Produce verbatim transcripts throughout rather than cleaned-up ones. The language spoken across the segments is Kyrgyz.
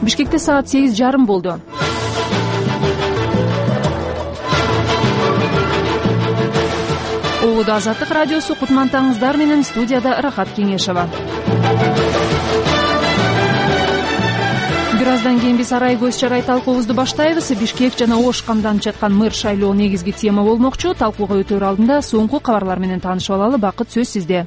Бишкекте саат сегиз жарым болду. Обуду Азаттык радиосу, кутмантаңыздар менен, студияда Рахат Кеңешова. Бир аздан кийин биз арай көз чарай талкуубузду баштайбыз. Бишкек жана Ош камданып жаткан мэр шайлоо негизги тема болмокчу. Талкууга өтөр алдында соңку кабарлар менен таанышып алалы. Бакыт, сөз сизде.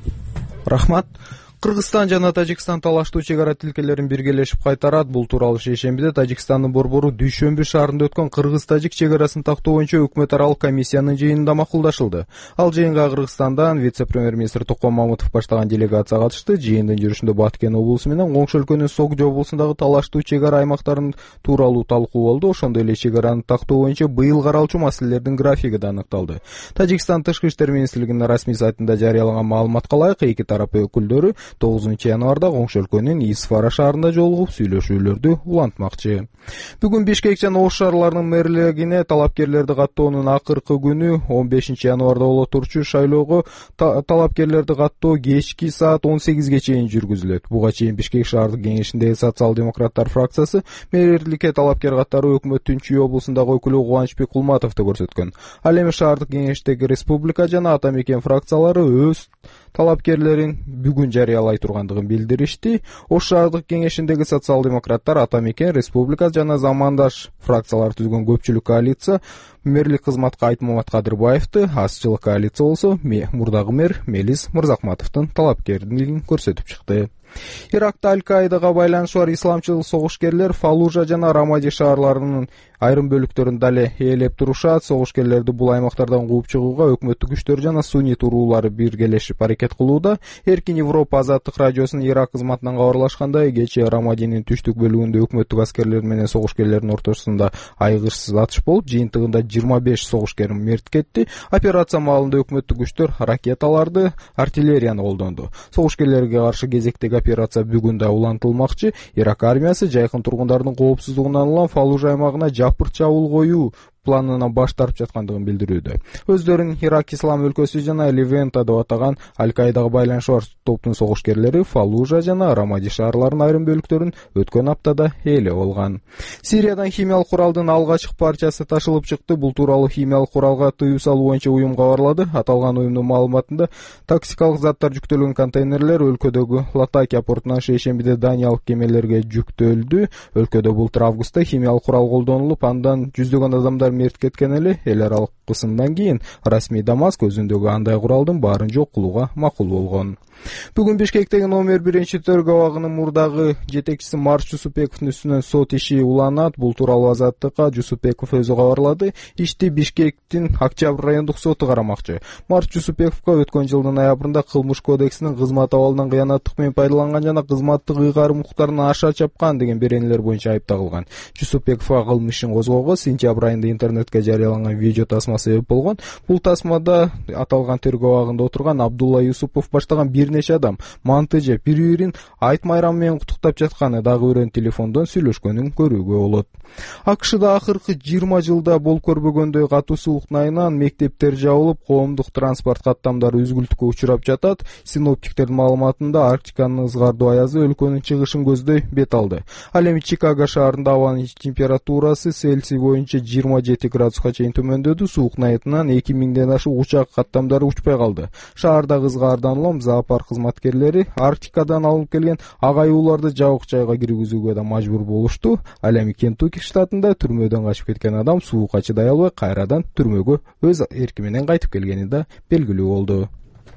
Рахмат. Кыргызстан жана Тажикстан талаштуу чек ара тилкелерин биргелешип кайтарат. Бул тууралуу шейшембиде Тажикстандын борбору Дүйшөмбү шаарында өткөн Кыргыз-Тажик чек арасын тактоо боюнча өкмөт аралык комиссиянын жыйынында макулдашылды. Ал жыйынга Кыргызстандан вице-премьер-министр Токон Мамытов баштаган делегация катышты. Жыйындын жүрүшүндө Баткен облусу менен Коңшу өлкөнүн Согжо облусундагы талаштуу чек ара аймактарын тууралуу талкуу болду. Ошондой эле чек араны тактоо боюнча быйыл каралчу маселелердин графиги да аныкталды. Тажикстан Тышкы иштер министрлигинин расмий сайтында жарыялаган маалыматка ылайык, эки тарап өкүлдөрү тогузунчу январда Коңшу өлкөнүн Исфара шаарында жолугуп сүйлөшүүлөрдү улантмакчы. Бүгүн Бишкек жана Ош шаарларынын мэрлигине талапкерлерди каттоонун акыркы күнү он бешинчи январда боло турчу шайлоого талапкерлерди каттоо кечки саат он сегизге чейин жүргүзүлөт. Буга чейин Бишкек шаардык кеңешиндеги социал-демократтар фракциясы мэрликке талапкер катары өкмөттүн Чүй облусундагы өкүлү Кубанычбек Кулматовду көрсөткөн. Ал эми шаардык кеңештеги Республика жана Ата Мекен фракциялары өз талапкерлерин бүгүн жарыялай тургандыгын билдиришти. Ош шаардык кеңешиндеги социал-демократтар, Ата Мекен, Республика жана Замандаш фракциялары түзгөн көпчүлүк коалиция мэрлик кызматка Айтмамат Кадырбаевди, азчылык коалиция болсо мурдагы мэр Мелис Мырзакматовдун талапкерлигин көрсөтүп чыкты. Иракта Аль-Каидага байланышы бар исламчыл согушкерлер Фалужа жана Рамади шаарларынын айрым бөлүктөрүн дале ээлеп турушат. Согушкерлерди бул аймактардан кууп чыгууга өкмөттүк күчтөр жана суннит уруулары биргелешип аракет кылууда. Эркин Европа азаттык радиосунун Ирак кызматынан кабарлашкандай, кечээ Рамадинин түштүк бөлүгүндө өкмөттүк аскерлер менен согушкерлердин ортосунда айгырсыз атыш болуп, жыйынтыгында жыйырма беш согушкер мерт кетти. Операция маалында өкмөттүк күчтөр ракеталарды, артиллерияны колдонду. Согушкерлерге каршы кезектеги операция бүгүн да улантылмакчы. Ирак армиясы жайкын тургундардын коопсуздугунан улам Фалужа аймагына жапырт чабуул коюу планынан баш тартып жаткандыгын билдирүүдө. Өздөрүн Ирак ислам өлкөсү жана Левента деп атаган Аль-Каидага байланышы бар топтун согушкерлери Фалужа жана Рамади шаарларынын айрым бөлүктөрүн өткөн аптада ээлеп алган. Сириядан химиялык куралдын алгачкы парчасы ташылып чыкты. Бул тууралуу химиялык куралга тыюу салуу боюнча уюм кабарлады. Аталган уюмдун маалыматында токсикалык заттар жүктөлгөн контейнерлер өлкөдөгү Латакия портунан шейшембиде Даниялык кемелерге жүктөлдү. Өлкөдө былтыр августта химиялык курал колдонулуп, андан жүздөгөн адамдар мерт кеткен эле. Эл аралык кысымдан кийин расмий Дамаск өзүндөгү андай куралдын баарын жок кылууга макул болгон. Бүгүн Бишкектеги номер биринчи төргө абагынын мурдагы жетекчиси Марш Жусупековдун үстүнөн сот иши уланат. Бул тууралуу Азаттыкка Жусупеков өзү кабарлады. Ишти Бишкектин Октябрь райондук соту карамакчы. Марш Жусупековго өткөн жылдын ноябрында Кылмыш кодексинин кызмат абалынан кыянаттык менен пайдаланган жана кызматтык ыйгарым укуктарын аша чапкан деген беренелер боюнча айып тагылган. Жусупековго кылмыш ишин козгоого сентябрь айында интернетке жарыяланган видео тасма себеп болгон. Бул тасмада аталган төргө абагында отурган Абдулла Юсупов баштаган бир нече адам манты жеп бири-бирин айт майрамы менен куттуктап жатканы, дагы өрөн телефондон сүйлөшкөнүн көрүүгө болот. АКШда акыркы жыйырма жылда болуп көрбөгөндөй катуу сууктун айынан мектептер жабылып, коомдук транспорт каттамдары үзгүлтүккө учурап жатат. Синоптиктердин маалыматында Арктиканын ызгардуу аязы өлкөнүн чыгышын көздөй бет алды. Ал эми Чикаго шаарында абанын температурасы Цельсий боюнча жыйырма жети градуска чейин төмөндөдү. Сууктун айынан эки миңден ашык учак каттамдары учпай калды. Шаардагы ызгаардан улам зоопарк кызматкерлери Арктикадан алып келген агайууларды жабык жайга киргизүүгө да мажбур болушту. Ал эми Кентукки штатында түрмөдөн качып кеткен адам суукка чыдай албай кайрадан түрмөгө өз эрки менен кайтып келгени да белгилүү болду.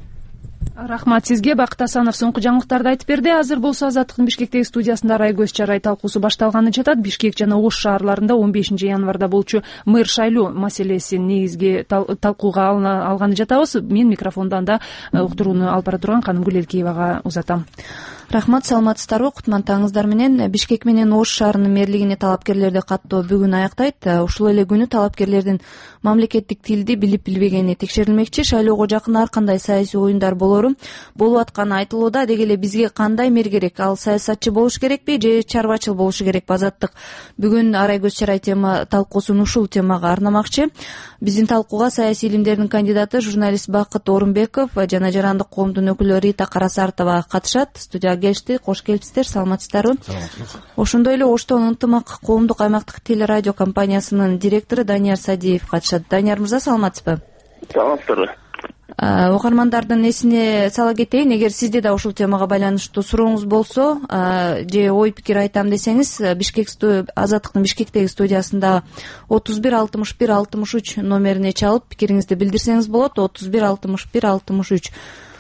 Рахмат сизге. Бакыт Асанов соңку жаңылыктарды айтып берди. Азыр болсо Азаттыктын Бишкектеги студиясында арай көз чарай талкуусу башталганы жатат. Бишкек жана Ош шаарларында он бешинчи январда болчу мэр шайлоо маселесин негизги талкууга алганы жатабыз. Мен микрофондон да уктурууну алып бара турган Канымгүл Элкеевага узатам. Рахмат, саламатсыздарбы? Кутмантаңыздар менен. Бишкек менен Ош шаарынын мэрлигине талапкерлерди каттоо бүгүн аяктайт. Ушул эле күнү талапкерлердин мамлекеттик тилди билип билбегени текшерилмекчи. Шайлоого жакын ар кандай саясий оюндар болору болуп атканы айтылууда. Деги эле бизге кандай мэр керек? Ал саясатчы болуш керекпи же чарбачыл болушу керекпи? Азаттык бүгүн арай көз чарай тема талкуусун ушул темага арнамакчы. Биздин талкууга саясий илимдердин кандидаты журналист Бакыт Орунбеков жана жарандык коомдун өкүлү Рита Карасартова катышат. Студияга келишти. Кош келипсиздер, саламатсыздарбы? Ошондой эле Оштон ынтымак коомдук аймактык телерадио компаниясынын директору Данияр Садиев катышат. Данияр мырза, саламатсызбы? Саламатсыздарбы. Угармандардын эсине сала кетейин, эгер сизде да ушул темага байланыштуу сурооңуз болсо же ой пикир айтам десеңиз, Бишкек Азаттыктын Бишкектеги студиясында отуз бир алтымыш бир алтымыш үч номерине чалып пикириңизди билдирсеңиз болот. отуз бир алтымыш бир алтымыш үч.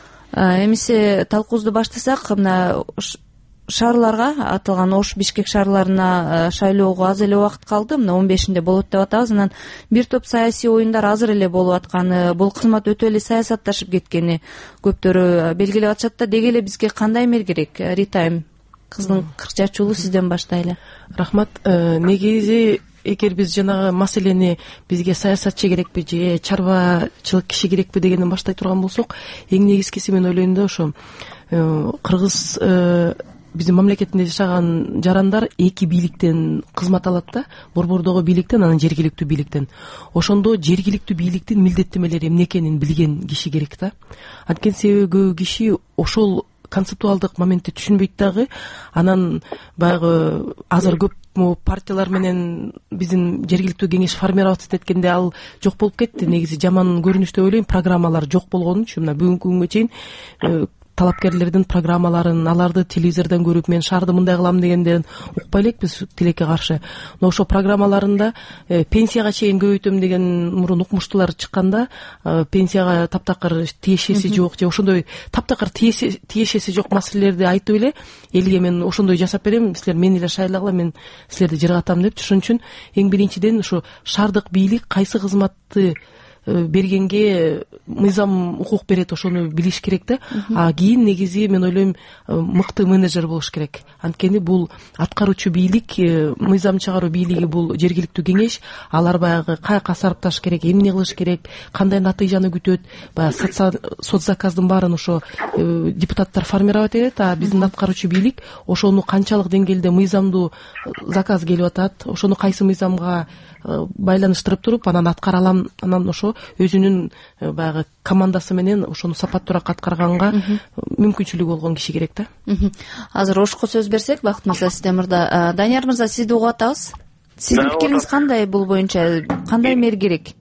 Эмесе талкуубузду баштасак, мына шаарларга, аталган Ош, Бишкек шаарларына шайлоого аз эле убакыт калды. Мына он бешинде болот деп атабыз. Анан бир топ саясий оюндар азыр эле болуп атканы, бул кызмат өтө эле саясатташып кеткени көптөрү белгилеп атышат да. Деги эле бизге кандай мер керек? Ритайм, кыздын кырк чачуулу, сизден баштайлы. Рахмат. Негизи эгер биз жанагы маселени бизге саясатчы керекпи же чарбачылык киши керекпи дегенден баштай турган болсок, эң негизгиси мен ойлойм да ошо кыргыз биздин мамлекетинде жашаган жарандар эки бийликтен кызмат алат да, борбордогу бийликтен, анан жергиликтүү бийликтен. Ошондо жергиликтүү бийликтин милдеттемелери эмне экенин билген киши керек да. Анткени себеби көбү киши ошол концептуалдык моментти түшүнбөйт дагы. Анан баягы азыр көп партиялар менен биздин жергиликтүү кеңеш формироваться эткенде ал жок болуп кетти. Негизи жаман көрүнүш деп ойлойм. Программалар жок болгон үчүн мына бүгүнкү күнгө чейин талапкерлердин программаларын, аларды телевизордон көрүп, мен шаарды мындай кылам дегендерин укпай элекпиз тилекке каршы. Но ошо программаларында пенсияга чейин көбөйтөм деген мурун укмуштуулар чыкканда, пенсияга таптакыр тиешеси жок же ошондой таптакыр тиешеси жок маселелерди айтып эле элге мен ошондой жасап берем, силер мени эле шайлагыла, мен силерди жыргатам деп. Ошон үчүн эң биринчиден ушу шаардык бийлик кайсы кызматты бергенге мыйзам укук берет, ошону билиш керек да. А кийин негизи мен ойлойм мыкты менеджер болуш керек. Анткени бул аткаруучу бийлик, мыйзам чыгаруу бийлиги бул жергиликтүү кеңеш. Алар баягы каяка сарпташ керек, эмне кылыш керек, кандай натыйжаны күтөт, баягы соцзаказдын баарын ошо депутаттар формировать этет. А биздин аткаруучу бийлик ошону канчалык деңгээлде мыйзамдуу заказ келип атат, ошону кайсы мыйзамга байланыштырып туруп анан аткара алам, анан ошо өзүнүн баягы командасы менен ошону сапаттуураак аткарганга мүмкүнчүлүгү болгон киши керек да. Азыр Ошко сөз берсек, Бакыт мырза, сизде мырда. Данияр мырза, сизди угуп атабыз. Сиздин пикириңиз кандай бул боюнча? Кандай мер керек?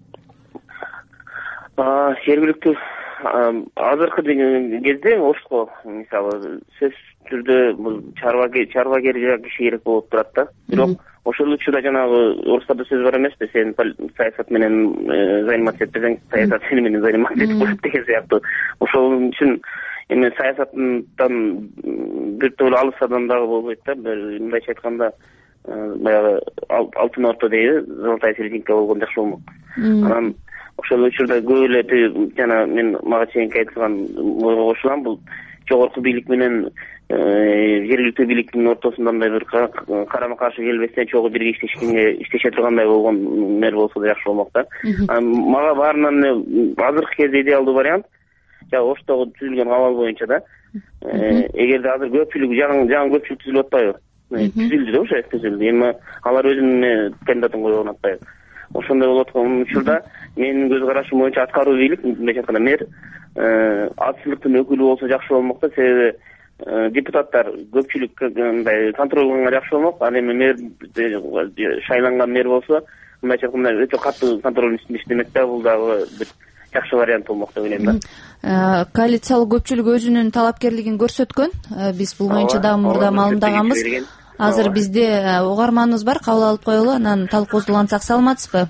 Жергиликтүү азыркы кезде Ошко мисалы сөз түрдө бул чарбагер киши керек болуп турат да. Бирок ошол учурда жанагы орустарда сөз бар эмеспи, сен саясат менен заниматься этпесең, саясат сени менен заниматься этип коет деген сыяктуу. Ошол үчүн эми саясаттан бир топ алыс адам дагы болбойт да. Мындайча айтканда баягы алтын орто дейби, золотая серединка болгон жакшы болмок. Анан ошол учурда көп эле жана мен мага чейинки айтылган ойго кошулам, бул жогорку бийлик менен жергиликтүү бийликтин ортосунда мындай бир карама каршы келбестен чогуу бирге иштешкенге иштеше тургандай болгон мер болсо да жакшы болмок да. Мага баарынан азыркы кезде идеалдуу вариант жана Оштогу түзүлгөн абал боюнча да. Эгерде азыр көпчүлүк жаңы көпчүлүк түзүлүп атпайбы? Түзүлдү да, ошо түзүлдү. Эми алар өзүнүн кандидатын койгон атпайбы? Ошондой болуп аткан учурда менин көз карашым боюнча аткаруу бийлик, мындайча айтканда мэр азчылыктын өкүлү болсо жакшы болмок да. Себеби депутаттар көпчүлүк мындай контроль кылганга жакшы болмок. Ал эми мэр шайланган мэр болсо мындайча айтканда өтө катуу контролдун үстүндө иштемек да. Бул дагы бир жакшы вариант болмок деп ойлойм да. Коалициялык көпчүлүк өзүнүн талапкерлигин көрсөткөн. Биз бул боюнча дагы мурда маалымдаганбыз. Азыр бизде угарманыбыз бар, кабыл алып коелу, анан талкуубузду улантсак. Саламатсызбы?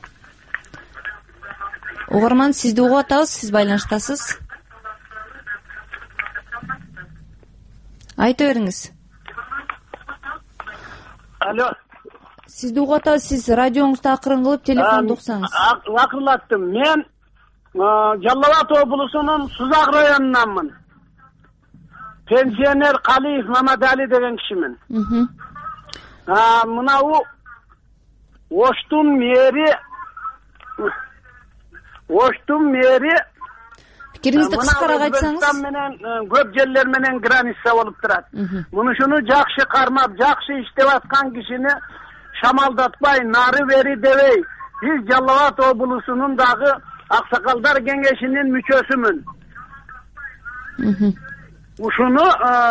Угарман, сизди угуп атабыз, сиз байланыштасыз. Айта бериңиз. Алло. Сизди угуп атабыз, сиз радионузду акырын кылып телефонду уксаңыз. Акырлаттым. Мен Жалал Абад облусунун Сузак районунанмын. Пенсионер Калиев Мамадали деген кишимин. Мынау Оштун мэри Оштун мэри пикириңизди кыскараак айтсаңыз. Менен көп жерлер менен граница болуп турат. Мунушуну жакшы кармап, жакшы иштеп аткан кишини шамалдатпай, нары бери дебей, биз Жалал Абад облусунун дагы аксакалдар кеңешинин мүчөсүмүн. ушуну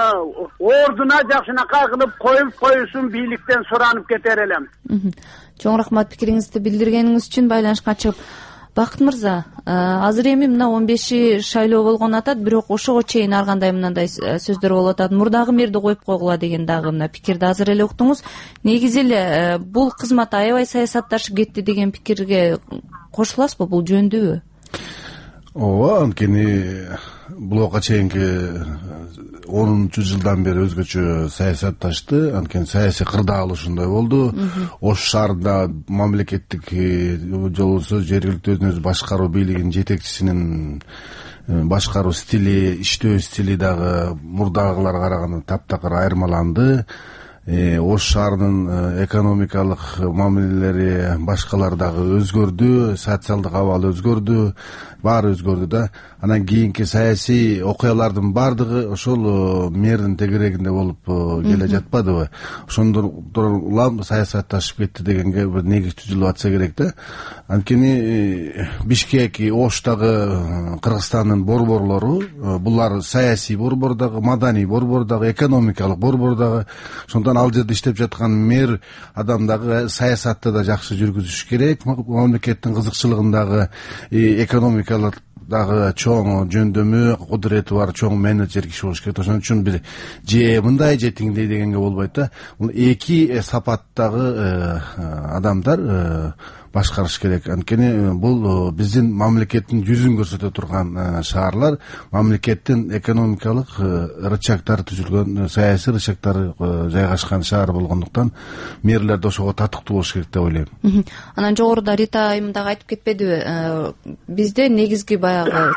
ордуна жакшынакай кылып коюп коюшун бийликтен суранып кетер элем. Чоң рахмат пикириңизди билдиргениңиз үчүн. Байланышка чыгып. Бакыт мырза, азыр эми мына он беши шайлоо болгон атат, бирок ошого чейин ар кандай мындай сөздөр болуп атат. Мурдагы мэрди коюп койгула деген дагы мына пикирди азыр эле уктуңуз. Негизи эле бул кызмат аябай саясатташып кетти деген пикирге кошуласызбы? Бул жөндүүбү? ооба, анткени буга чейинки онунчу жылдан бери өзгөчө саясатташты. Анткени саясий кырдаал ушундай болду. Ош шаарында мамлекеттик жолусу жергиликтүү өзүн өзү башкаруу бийлигинин жетекчисинин башкаруу стили, иштөө стили дагы мурдагыларга караганда таптакыр айырмаланды. Ош шаарынын экономикалык мамилелери башкалар дагы өзгөрдү, социалдык абалы өзгөрдү, баары өзгөрдү да. Анан кийинки саясий окуялардын баардыгы ошол мэрдин тегерегинде болуп келе жатпадыбы? Ошондон улам саясатташып кетти дегенге бир негиз түзүлүп атса керек да. Анткени Бишкек, Оштагы Кыргызстандын борборлору, булар саясий борбор дагы, маданий борбор дагы, экономикалык борбор дагы. Ошондон ал жерде иштеп жаткан мэр адам дагы саясатты да жакшы жүргүзүш керек. Мамлекеттин кызыкчылыгындагы экономикалык дагы чоң жөндөмү, кудурети бар чоң менеджер киши болуш керек. Ошон үчүн бир же мындай же тиңдей дегенге болбойт да. Бул эки сапаттагы адамдар башкарыш керек. Анткени бул биздин мамлекеттин жүзүн көрсөтө турган шаарлар, мамлекеттин экономикалык рычагдары түзүлгөн, саясий рычагдары жайгашкан шаар болгондуктан мэрлер да ошого татыктуу болуш керек деп ойлойм. Анан жогоруда Рита айым дагы айтып кетпедиби? Бизде негизги баягы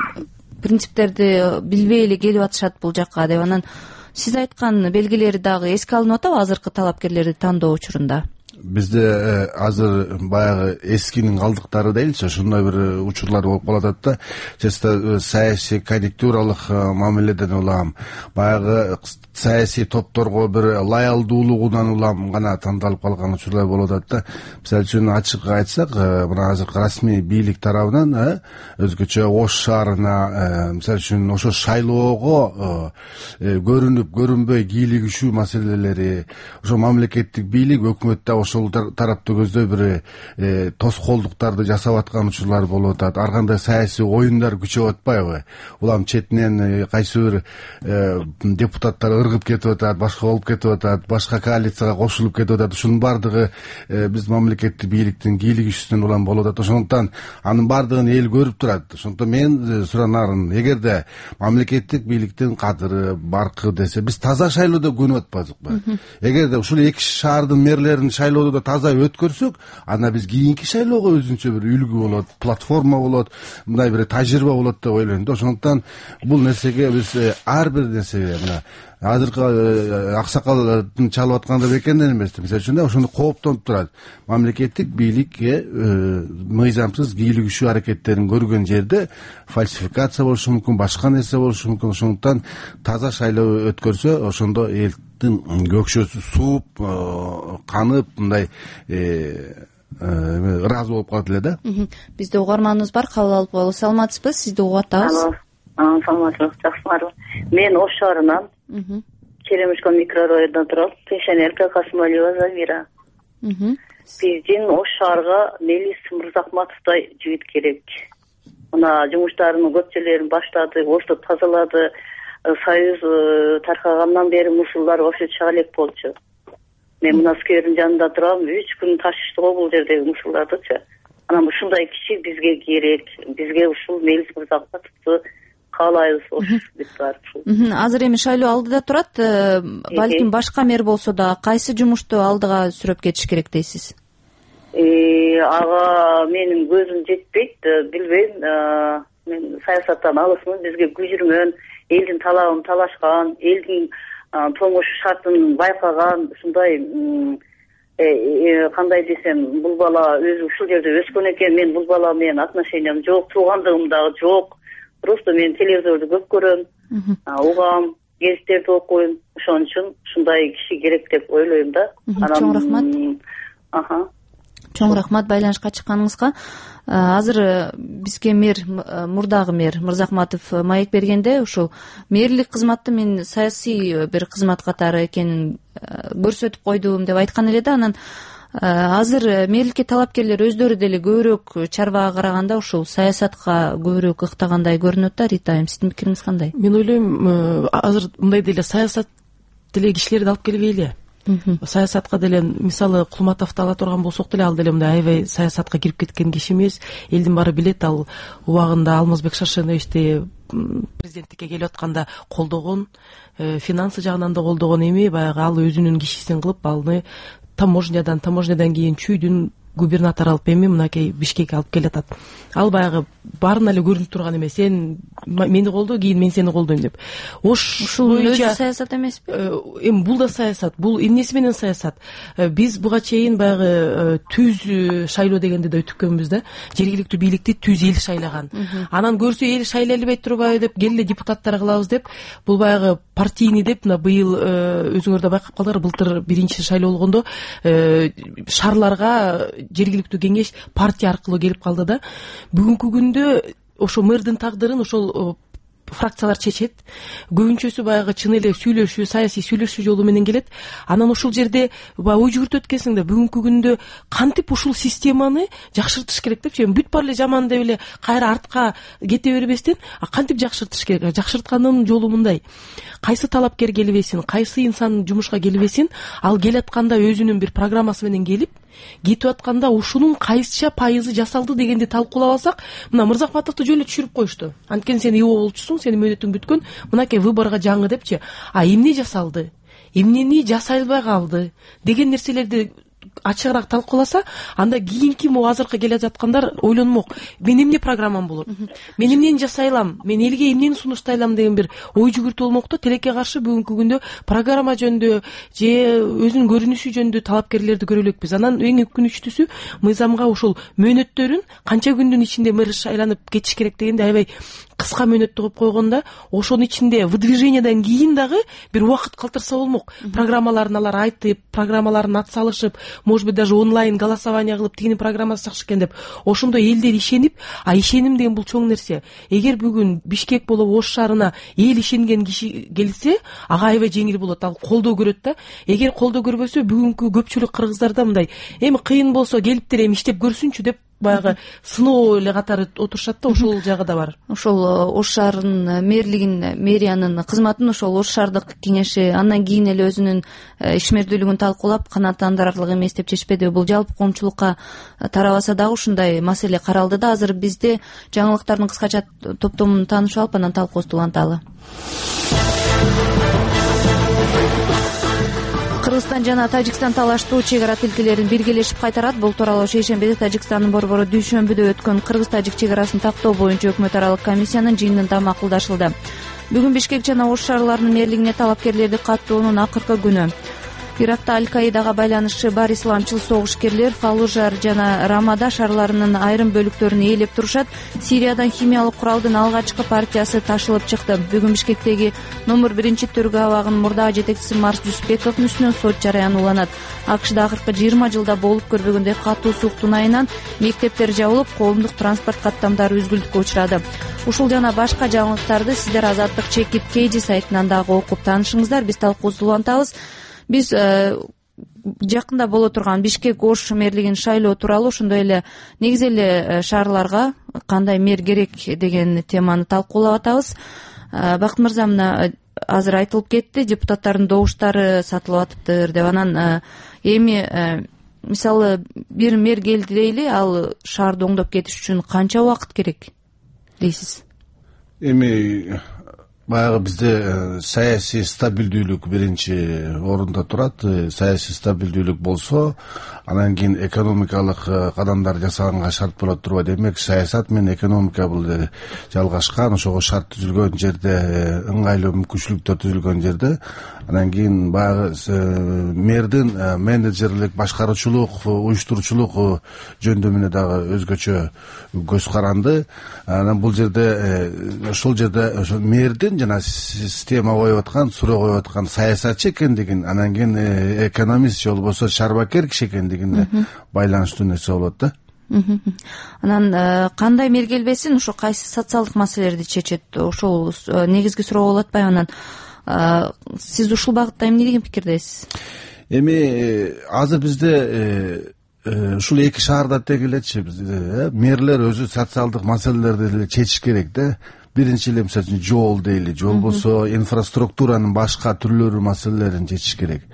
принциптерди билбей эле келип атышат бул жакка деп. Анан сиз айткан белгилери дагы эске алынып атабы азыркы талапкерлерди тандоо учурунда? Бизде азыр баягы эскинин калдыктары дейинчи, ошондой бир учурлар болуп калат да. Често саясий конъюнктуралык мамиледен улам, баягы саясий топторго бир лаялдуулугунан улам гана тандалып калган учурлар болуп атат да. Мисалы үчүн ачык айтсак, мына азыркы расмий бийлик тарабынан өзгөчө Ош шаарына, мисалы үчүн ошо шайлоого көрүнүп, көрүнбөй кийлигишүү маселелери, ошо мамлекеттик бийлик, өкмөттө ошол тарапты көздөй бир тоскоолдуктарды жасап аткан учурлар болуп атат. Ар кандай саясий оюндар күчөп атпайбы? Улам четинен кайсы бир депутаттар ыргып кетип атат, башка болуп кетип атат, башка коалицияга кошулуп кетип атат. Ушунун баардыгы биз мамлекеттик бийликтин кийлигишүүсүнөн улам болуп атат. Ошондуктан анын баардыгын эл көрүп турат. Ошондуктан мен суранарым, эгерде мамлекеттик бийликтин кадыры, баркы десе, биз таза шайлоодо көнүп атпадыкпы? Эгерде ушул эки шаардын мэрлерин шайлоодо да таза өткөрсөк, анда биз кийинки шайлоого өзүнчө бир үлгү болот, платформа болот, мындай бир тажрыйба болот деп ойлойм да. Ошондуктан бул нерсеге биз ар бир нерсеге мына азыркы аксакалдын чалып атканда бекенден эмес, мисалы үчүн да ошону кооптонуп турат. Мамлекеттик бийликке мыйзамсыз кийлигишүү аракеттерин көргөн жерде фальсификация болушу мүмкүн, башка нерсе болушу мүмкүн. Ошондуктан таза шайлоо өткөрсө, ошондо элдин көкшөсү сууп, канып, мындай ыраазы болуп калат эле да. Бизде угарманыбыз бар, кабыл алып коелу. Саламатсызбы? Сизди угуп атабыз. Саламатсызбы, жакшымарбы. Мен Ош шаарынан Черемушкан микрорайонунда турам. Пенсионерка Касымалиева Замира. Биздин Ош шаарга Мелис Мырзахматовдай жигит керек. Мына жумуштарынын көпчүлөрүн баштады, Ошто тазалады. Союз таркагандан бери мусулдар вообще чыга элек болчу. Мен мына сквердин жанында турам, үч күн ташышты го бул жердеги мусулдардычы. Анан ушундай киши бизге керек. Бизге ушул Мелис Мырзахматовду каалайбыз Ош депутаты. Азыр эми шайлоо алдыда турат, балким башка мэр болсо да кайсы жумушту алдыга сүрөп кетиш керек дейсиз? Ага менин көзүм жетпейт, билбейм. Мен саясаттан алысмын, бизге күжүрмөн, элдин талабын талашкан, элдин тоңош шартын байкаган, ушундай кандай десем, бул бала өзү ушул жерде өскөн экен, мен бул бала менен отношениям жок, туугандыгым дагы жок. Просто мен телевизорду көп көрөм, угам, гезиттерди окуйм, ошон үчүн ушундай киши керек деп ойлойм да. Чоң рахмат. Аха. Чоң чоң рахмат байланышка чыкканыңызга. Азыр бизге мэр, мурдагы мэр Мырзахматов маек бергенде ушул мэрлик кызматты мен саясий бир кызмат катары экенин көрсөтүп койдум деп айткан эле да. Анан азыр мэрликке талапкерлер өздөрү деле көбүрөөк чарбага караганда ушул саясатка көбүрөөк ыктагандай көрүнөт да. Рита айым, сиздин пикириңиз кандай? Мен ойлойм, азыр мындай деле саясат деле кишилерди алып келбейли. Саясатка деле мисалы Кулматовду ала турган болсок деле ал деле мындай аябай саясатка кирип кеткен киши эмес. Элдин баары билет, ал убагында Алмазбек Шаршеновичти президенттикке келип атканда колдогон, финансы жагынан да колдогон эми баягы ал өзүнүн кишисин кылып алны таможнядан таможнядан кийин чүйдүн губернатор алып эми мынакей Бишкекке алып келатат. Ал баягы баарына эле көрүнүп турган эмес. Сен мени колдо, кийин мен сени колдойм деп. Ош ушул өзү саясат эмеспи? Эми бул да саясат. Бул эмнеси менен саясат? Биз буга чейин баягы түз шайлоо дегенде да өтүпкөнбүз да. Жергиликтүү бийликти түз эл шайлаган. Анан көрсө эл шайлай албай турбайбы деп келе депутаттар кылабыз деп, бул баягы партийный деп, мына быйыл өзүңөр да байкап калдыңар, былтыр биринчи шайлоо болгондо шаарларга жергиликтүү кеңеш партия аркылуу келип калды да. Бүгүнкү күндө ошо мэрдин тагдырын ошол фракциялар чечет. Көбүнчөсү баягы чын эле сүйлөшүү, саясий сүйлөшүү жолу менен келет. Анан ушул жерде ой жүгүртөт экенсиң да, бүгүнкү күндө кантип ушул системаны жакшыртыш керек депчи. Бүт баары эле жаман деп эле кайра артка кете бербестен, кантип жакшыртыш керек? Жакшырткандын жолу мындай. Кайсы талапкер келбесин, кайсы инсан жумушка келбесин, ал келатканда өзүнүн бир программасы менен келип, кетип атканда ушунун кайсыча пайызы жасалды дегенди талкуулап алсак, мына Мырзахматовду жөн эле түшүрүп коюшту. Анткени сен ИО болчусуң, сенин мөөнөтүң бүткөн, мынакей выборго жаңы депчи. А эмне жасалды? Эмнени жасай албай калды деген нерселерди ачыгыраак талкууласа, анда кийинки могу азыркы келе жаткандар ойлонмок. Мен эмне программам болот? Мен эмнени жасай алам? Мен элге эмнени сунуштай алам деген бир ой жүгүртүү болмок да. Тилекке каршы бүгүнкү күндө программа жөнүндө же өзүнүн көрүнүшү жөнүндө талапкерлерди көрө элекпиз. Анан эң өкүнүчтүүсү мыйзамга ушул мөөнөттөрүн канча күндүн ичинде мэр шайланып кетиш керек дегенде аябай кыска мөөнөттү коюп койгонда, ошонун ичинде выдвижениядан кийин дагы бир убакыт калтырса болмок. Программаларын алар айтып, программаларын ат салышып, может быть даже онлайн голосование кылып, тигинин программасы жакшы экен деп, ошондо элдер ишенип, а ишеним деген бул чоң нерсе. Эгер бүгүн Бишкек болобу Ош шаарына эл ишенген киши келсе, ага аябай жеңил болот, ал колдоо көрөт да. Эгер колдоо көрбөсө, бүгүнкү көпчүлүк кыргыздарда мындай, эми кыйын болсо келиптир, эми иштеп көрсүнчү деп баягы сыноо эле катары отурушат да. Ошол жагы да бар. Ошол Ош шаарынын мэрлигин, мэриянын кызматын ошол Ош шаардык кеңеши андан кийин эле өзүнүн ишмердүүлүгүн талкуулап, канааттандырарлык эмес деп чечпеди. Бул жалпы коомчулукка тарабаса дагы ушундай маселе каралды да. Азыр бизде жаңылыктардын кыскача топтомун таанышып алып, анан талкуубузду уланталы. Кыргызстан жана Тажикстан талаштуу чек ара тилкелерин биргелешип кайтарат. Бул тууралуу шейшембиде Тажикстандын борбору Дүйшөмбүдө өткөн кыргыз-тажик чек арасын тактоо боюнча өкмөт аралык комиссиянын жыйынында макулдашылды. Бүгүн Бишкек жана Ош шаарларынын мэрлигине талапкерлерди каттоонун акыркы күнү. Иракта Аль-Каидага байланышы бар исламчыл согушкерлер Фаллужар жана Рамада шаарларынын айрым бөлүктөрүн ээлеп турушат. Сириядан химиялык куралдын алгачкы партиясы ташылып чыкты. Бүгүн Бишкектеги номер биринчи төргө абагынын мурдагы жетекчиси Марс Дюсбековдун үстүнөн сот жарыяны уланат. АКШда акыркы жыйырма жылда болуп көрбөгөндөй катуу сууктун айынан мектептер жабылып, коомдук транспорт каттамдары үзгүлтүккө учурады. Ушул жана башка жаңылыктарды сиздер Азаттык Чекит Кейджи сайтынан дагы окуп таанышыңыздар. Биз талкуубузду улантабыз. Биз жакында боло турган Бишкек Ош мэрлигин шайлоо тууралуу, ошондой эле негизи эле шаарларга кандай мэр керек деген теманы талкуулап атабыз. Бакыт мырза, мына азыр айтылып кетти, депутаттардын добуштары сатылып атыптыр деп. Анан эми мисалы бир мэр келди дейли, ал шаарды оңдоп кетиш үчүн канча убакыт керек дейсиз? Эми баягы бизде саясий стабилдүүлүк биринчи орунда турат. Саясий стабилдүүлүк болсо, анан кийин экономикалык кадамдар жасаганга шарт болот турбайт. Демек, саясат менен экономика бул жалгашкан. Ошого шарт түзүлгөн жерде, ыңгайлуу мүмкүнчүлүктөр түзүлгөн жерде, анан кийин баягы мэрдин менеджерлик, башкаруучулук, уюштуруучулук жөндөмүнө дагы өзгөчө көз каранды. Анан бул жерде, ошол жерде мэрдин элдин жана система коюп аткан, суроо коюп аткан саясатчы экендигин, анан кийин экономист же болбосо чарбакер киши экендигине байланыштуу нерсе болот да. Анан кандай мергелбесин ушу кайсы социалдык маселелерди чечет, ошол негизги суроо болуп атпайбы? Анан сиз ушул багытта эмне деген пикирдесиз? Эми азыр бизде ушул эки шаарда тег элечи бизде мэрлер өзү социалдык маселелерди эле чечиш керек да. Биринчи эле мисалы үчүн жол дейли, же болбосо инфраструктуранын башка түрлөрү маселелерин чечиш керек.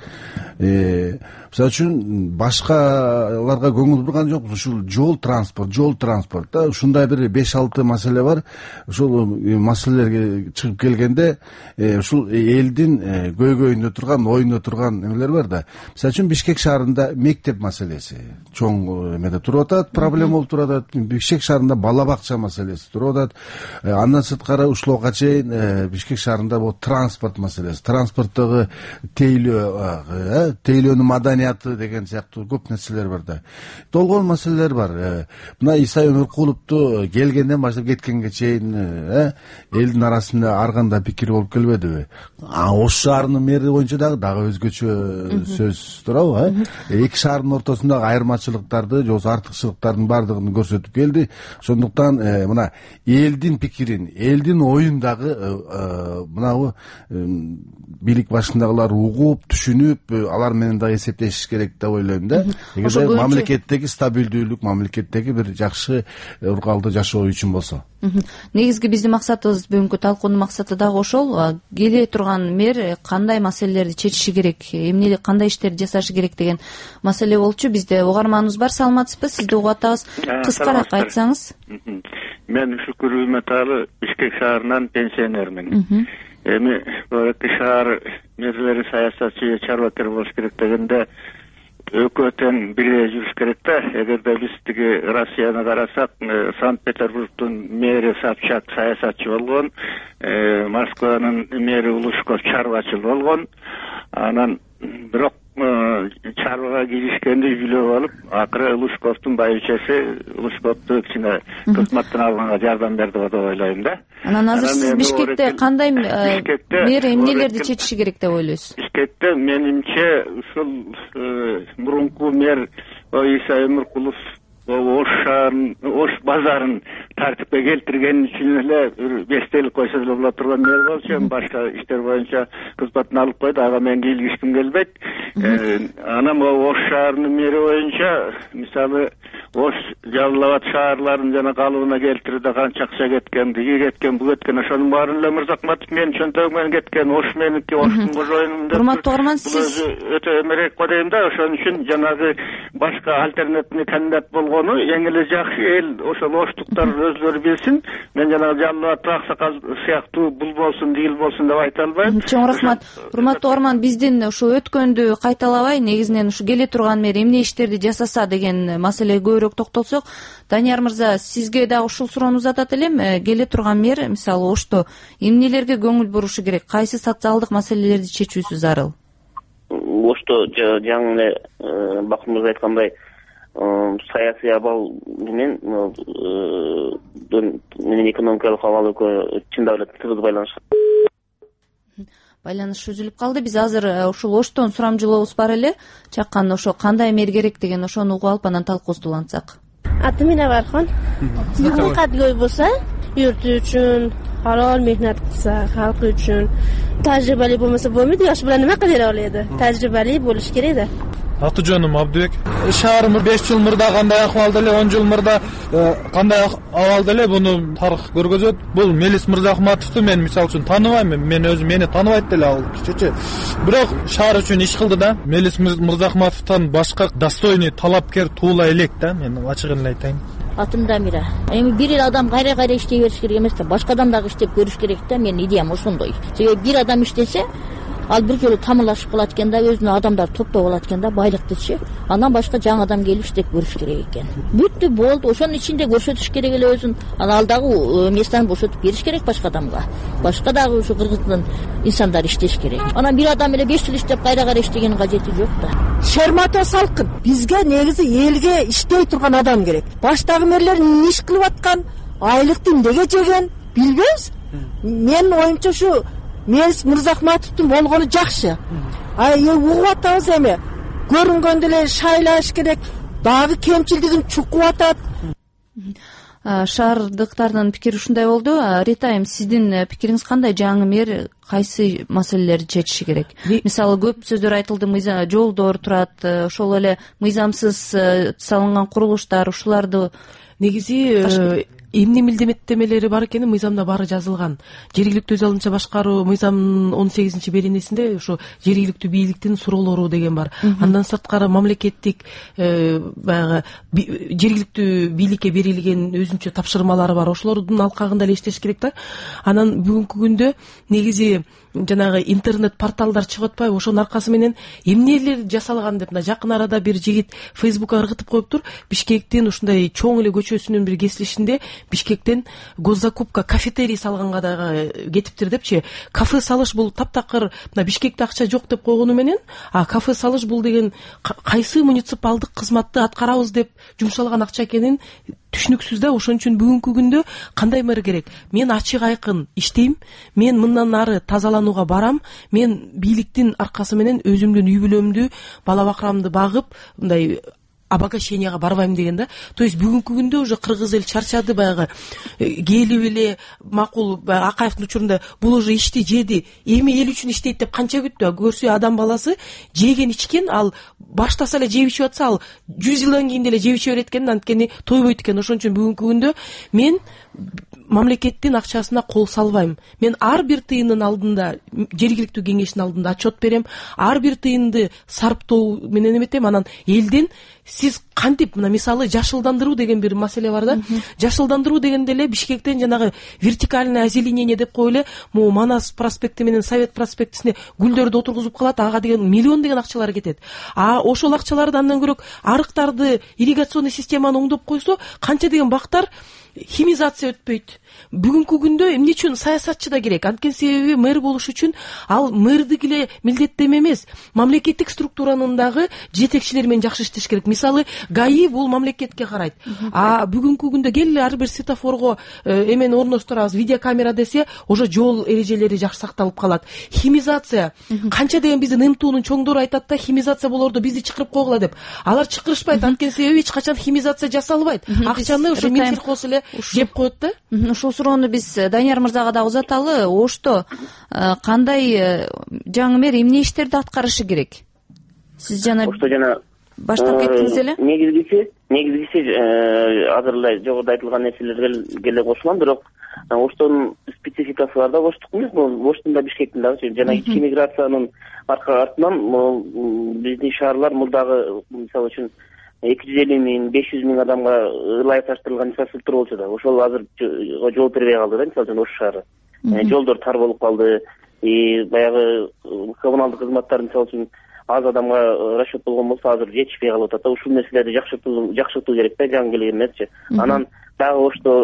Мисалы үчүн башкаларга көңүл бурган жокпуз. Ушул жол транспорт, жол транспорт да, ушундай бир беш алты маселе бар. Ушул маселелерге чыгып келгенде ушул элдин көйгөйүндө турган, оюнда турган эмелер бар да. Мисалы үчүн Бишкек шаарында мектеп маселеси чоң эмеде туруп атат, проблема болуп туруп атат. Бишкек шаарында бала бакча маселеси туруп атат. Андан сырткары ушулга чейин Бишкек шаарында бул транспорт маселеси, транспорттогу тейлөө, тейлөөнүн маданияты деген сыяктуу көп нерселер бар да. Долгон маселелер бар. Мына Исай Өмүркуловду келгенден баштап кеткенге чейин элдин арасында ар кандай пикир болуп келбедиби? А Ош шаарынын мэри боюнча дагы дагы өзгөчө сөз турабы? Эки шаардын ортосундагы айырмачылыктарды, же болбосо артыкчылыктардын баардыгын көрсөтүп келди. Ошондуктан мына элдин пикирин, элдин оюн дагы мынабу бийлик башындагылар угуп, түшүнүп, алар менен дагы эсептешиш керек деп ойлойм да. Эгерде мамлекеттеги стабилдүүлүк, мамлекеттеги бир жакшы уркалды жашоо үчүн болсо. Негизги биздин максатыбыз, бүгүнкү талкуунун максаты дагы ошол. Келе турган мэр кандай маселелерди чечиши керек, эмне кандай иштерди жасашы керек деген маселе болчу. Бизде угарманыбыз бар, саламатсызбы? Сизди угуп атабыз. Кыскараак айтсаңыз. Мен Шүкүр Үмөталы Бишкек шаарынан пенсионермин. Эми бул эки шаар мэрлери саясатчы, чарбакер болуш керек дегенде экөө тең бирге жүрүш керек да. Эгерде биз тиги Россияны карасак, Санкт-Петербургдун мэри Собчак саясатчы болгон, Москванын мэри Улушков чарбачы болгон. Анан бирок чарбага киришкенди билип алып, акыры Улушковдун байычасы Улушковду кичине кызматтан алганга жардам берди деп ойлойм да. Анан азыр сиз Бишкекте кандай мэр эмнелерди чечиши керек деп ойлойсуз? Бишкекте менимче ушул мурунку мэр Исай Өмүркулов Ош шаарын, Ош базарын тартипке келтирген үчүн эле бештелик койсо деле боло турган мэр болчу, башка иштер боюнча кызматын алып койду, ага мен кийлигишким келбейт. Анан Ош шаарынын мэри боюнча, мисалы Ош Жалал Абад шаарларын жана калыбына келтирди, канча акча кеткен, тиги кеткен, бу кеткен, ошонун баарын эле Мырзакматов менин чөнтөгүм менен кеткен, Ош меники, Оштун кожоюнум деп. Урматтуу угарман, сиз өтө эмерээк го дейм да, ошон үчүн жанагы башка альтернативный кандидат болгон эң эле жакшы эл ошол оштуктар өзлөрү билсин. Мен жана Жалал Абад Аксакал сыяктуу бул болсун, дил болсун деп айта албайм. Чоң рахмат. Урматтуу угарман, биздин ушу өткөндү кайталабай, негизинен ушу келе турган мэр эмне иштерди жасаса деген маселеге көбүрөөк токтолсок, Данияр мырза, сизге дагы ушул суроону узатат элем. Келе турган мэр мисалы Ошто эмнелерге көңүл бурушу керек? Кайсы социалдык маселелерди чечүүсү зарыл? Ошто жаңы эле Бакыр мырза айткандай, саясий абал менен менен экономикалык абал экөө чындап эле тыгыз байланышкан. Байланыш үзүлүп калды. Биз азыр ушул Оштон сурамжылообуз бар эле. Чаккан ошо кандай мэр керек деген ошону угуп алып анан талкуубузду улантсак. Атым Минабархон. Бүгүн кадгой болсо, юрту үчүн halol mehnat qilsa, xalqi uchun tajribali bo'lmasa bo'lmaydi. Yosh bilan nima qila oladi? Tajribali bo'lish kerak-da. Атыжоным Абдыбек. Шаарымыз беш жыл мурда кандай акыбалда эле, он жыл мурда кандай абалда эле буну тарых көргөзөт. Бул Мелис Мырзахматовду мен мисалы үчүн тааныбайм, мен өзүм мени тааныбайт деле ал кичече. Бирок шаар үчүн иш кылды да. Мелис Мырзахматовдон башка достойный талапкер туула элек да, мен ачыгын эле айтайын. Атым Дамира. Эми бир эл адам кайра-кайра иштей бериш керек эмес да, башка адам дагы иштеп көрүш керек да. Менин идеям ошондой. Себеби бир адам иштесе, ал бир жолу тамырлашып калат экен да, өзүнө адамдар топтоп алат экен да, байлыктычы. Андан башка жаңы адам келип иштеп көрүш керек экен. Бүттү, болду. Ошонун ичинде көрсөтүш керек эле өзүн. Анан ал дагы местаны бошотуп бериш керек башка адамга. Башка дагы ушу Кыргыздын инсандар иштеш керек. Анан бир адам эле беш жыл иштеп кайра-кайра иштегенин кажети жок да. Шермата салкын. Бизге негизи элге иштей турган адам керек. Баштагы мэрлер иш кылып аткан, айлыкты эмнеге жеген билбейбиз. менин оюмча ушу Мелис Мырзахматовдун болгону жакшы. А угуп атабыз эми көрүнгөндө эле шайлаш керек, дагы кемчилдигин чукуп атат. Шаардыктардын пикири ушундай болду. Рита айым, сиздин пикириңиз кандай? Жаңы мэр кайсы маселелерди чечиши керек? Мисалы көп сөздөр айтылды, жолдор турат, ошол эле мыйзамсыз салынган курулуштар, ушуларды негизи эмне милдеттемелери бар экени мыйзамда баары жазылган. Жергиликтүү өз алынча башкаруу мыйзамдын он сегизинчи беренесинде ошо жергиликтүү бийликтин суроолору деген бар. Андан сырткары мамлекеттик баягы жергиликтүү бийликке берилген өзүнчө тапшырмалары бар. Ошолордун алкагында эле иштеш керек да. Анан бүгүнкү күндө негизи жанагы интернет порталдар чыгып атпайбы, ошонун аркасы менен эмнелер жасалган деп мына жакын арада бир жигит Фейсбукка ыргытып коюптур. Бишкектин ушундай чоң эле көчөсүнүн бир кесилишинде Бишкектен госзакупка кафетерий салганга да кетиптир депчи. Кафе салыш бул таптакыр мына Бишкекте акча жок деп койгону менен, а кафе салыш бул деген кайсы муниципалдык кызматты аткарабыз деп жумшалган акча экенин түшүнүксүз да. Ошон үчүн бүгүнкү күндө кандай мэр керек? Мен ачык айкын иштейм, мен мындан ары тазаланууга барам, мен бийликтин аркасы менен өзүмдүн үй бүлөмдү, бала бакырамды багып, мындай обогащенияга барбайм деген да. То есть бүгүнкү күндө уже кыргыз эл чарчады, баягы келип эле макул Акаевдин учурунда бул уже ишти жеди, эми эл үчүн иштейт деп канча күттү. Көрсө адам баласы жеген ичкен, ал баштаса эле жеп ичип атса, ал жүз жылдан кийин деле жеп иче берет экен, анткени тойбойт экен. Ошон үчүн бүгүнкү күндө мен мамлекеттин акчасына кол салбайм. Мен ар бир тыйындын алдында, жергиликтүү кеңештин алдында отчет берем, ар бир тыйынды сарптоо менен эметем. Анан элден сиз кантип, мына мисалы жашылдандыруу деген бир маселе бар да. Жашылдандыруу дегенде эле Бишкектен жанагы вертикальное озеленение деп коюп эле могу Манас проспекти менен Совет проспектисине гүлдөрдү отургузуп калат, ага деген миллион деген акчалар кетет. А ошол акчаларды андан көрөк арыктарды, ирригационный системаны оңдоп койсо, канча деген бактар химизация өтпөйт. Бүгүнкү күндө эмне үчүн саясатчы да керек? Анткени себеби мэр болуш үчүн ал мэрдик эле милдеттеме эмес, мамлекеттик структуранын дагы жетекчилери менен жакшы иштеш керек. Мисалы ГАИ бул мамлекетке карайт. А бүгүнкү күндө келе ар бир светофорго эмени орноштурабыз, видеокамера десе, уже жол эрежелери жакшы сакталып калат. Химизация канча деген биздин МТУнун чоңдору айтат да, химизация болорду бизди чакырып койгула деп. Алар чакырышпайт, анткени себеби эч качан химизация жасалбайт. Акчаны ошо Минсельхоз эле жеп коет да. Ушул суроону биз Данияр мырзага да узаталы. Ошто кандай жаңы мэр эмне иштерди аткарышы керек? Сиз жана ошто жана баштап кеттиңиз эле. Негизгиси, негизгиси азыр эле жогоруда айтылган нерселерге эле кошулам, бирок оштонун спецификасы бар да. Оштук эмес, оштун да Бишкектин дагы жана ички миграциянын артынан биздин шаарлар мурдагы мисалы үчүн эки жүз элүү миң, беш жүз миң адамга ылайыкташтырылган инфраструктура болчу да, ошол азыр жооп бербей калды да. Мисалы үчүн Ош шаары жолдор тар болуп калды, баягы коммуналдык кызматтар мисалы үчүн аз адамга расчет болгон болсо азыр жетишпей калып атат да. Ушул нерселерди жакшыртуу жакшыртуу керек да, жаңы келген эмесчи. Анан дагы ошто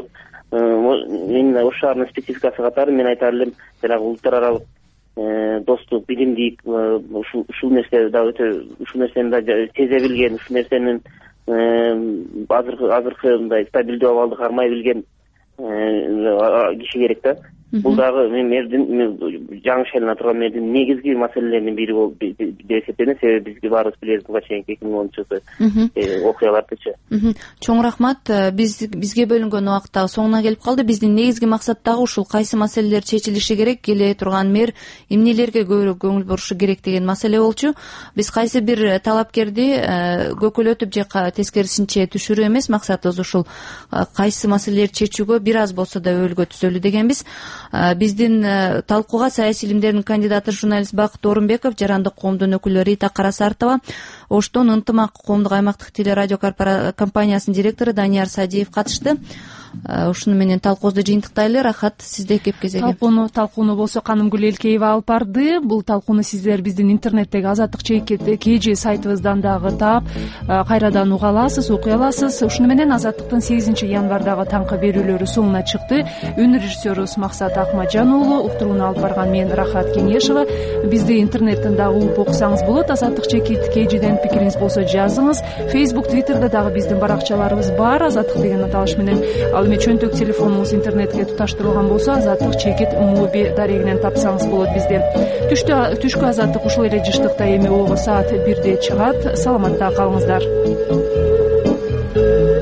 именно Ош шаарынын спецификасы катары мен айтар элем, жанагы улуттар аралык достук, билимдик, ушул ушул нерсе да өтө, ушул нерсени да сезе билген, ушул нерсенин азыркы азыркы мындай стабилдүү абалды кармай билген киши керек да. Бул дагы мен мэрдин, жаңы шайлана турган мэрдин негизги маселелеринин бири болуп деп эсептенет. Себеби бизге баарыбыз билебиз буга чейинки эки миң онунчу жылы окуялардычы. Чоң рахмат. Биз бизге бөлүнгөн убакыт дагы соңуна келип калды. Биздин негизги максат дагы ушул кайсы маселелер чечилиши керек, келе турган мэр эмнелерге көбүрөөк көңүл бурушу керек деген маселе болчу. Биз кайсы бир талапкерди көкөлөтүп же тескерисинче түшүрүү эмес, максатыбыз ушул кайсы маселелерди чечүүгө бир аз болсо да өбөлгө түзөлү дегенбиз. Биздин талкууга саясий илимдердин кандидаты журналист Бакыт Орунбеков, жарандык коомдун өкүлү Рита Карасартова, Оштон ынтымак коомдук аймактык телерадио компаниясынын директору Данияр Садиев катышты. Ушуну менен талкуубузду жыйынтыктайлы. Рахат, сизде кеп кезеги. Талкууну талкууну болсо Канымгүл Элкеева алып барды. Бул талкууну сиздер биздин интернеттеги Азаттык кж сайтыбыздан дагы таап, кайрадан уга аласыз, окуй аласыз. Ушуну менен Азаттыктын сегизинчи январдагы таңкы берүүлөрү соңуна чыкты. Үн режиссерубуз Максат Акмаджан уулу, уктурууну алып барган мен Рахат Кенешева. Бизди интернеттен дагы угуп окусаңыз болот. Азаттык кжден пикириңиз болсо жазыңыз. Facebook, Twitterде дагы биздин баракчаларыбыз бар. Азаттык деген аталыш менен ал эми чөнтөк телефонуңуз интернетке туташтырылган болсо азаттык чекит моби дарегинен тапсаңыз болот бизди. Түштө түшкү азаттык ушул эле жыштыкта эми ого саат бирде чыгат. Саламатта калыңыздар.